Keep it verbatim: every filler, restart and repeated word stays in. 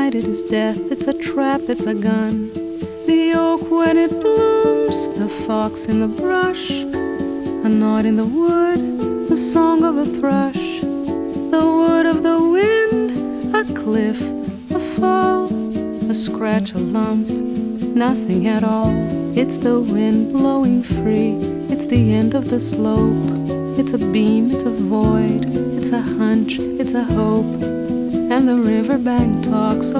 night it is death, it's a trap, it's a gun. The oak when it blooms, the fox in the brush, a knot in the wood, the song of a thrush, the wood of the wind, a cliff, a fall, a scratch, a lump, nothing at all. It's the wind blowing free, it's the end of the slope. It's a beam, it's a void, it's a hunch, it's a hope. And the riverbank talks of